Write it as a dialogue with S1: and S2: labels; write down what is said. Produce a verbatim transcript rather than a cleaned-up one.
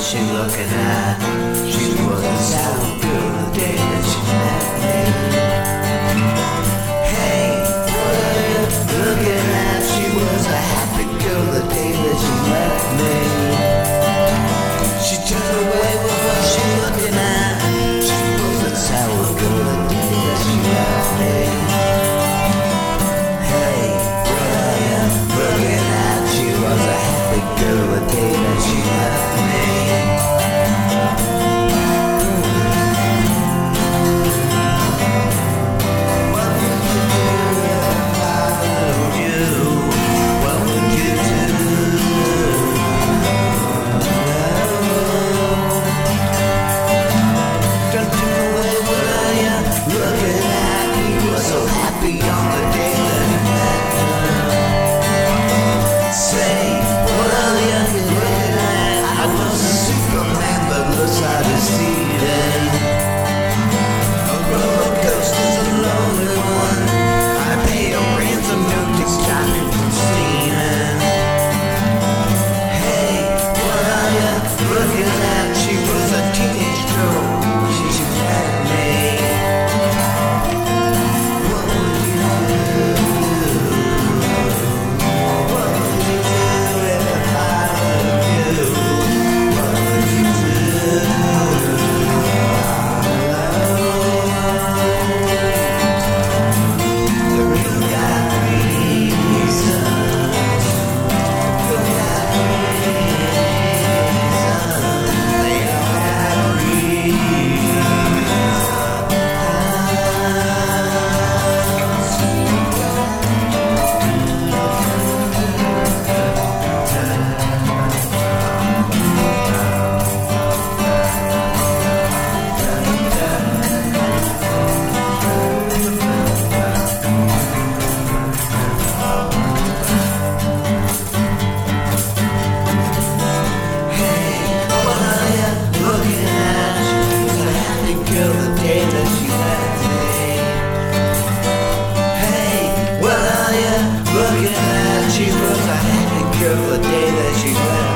S1: she looking at? She was a sour girl the day that she met me. Hey, what are you looking at? She was a happy girl the day that she left me. She turned away with what she looking at. She was a sour girl the day that she left me. Hey, what are you looking at? She was a happy girl the day that she left me. She was a happy girl the day that she left.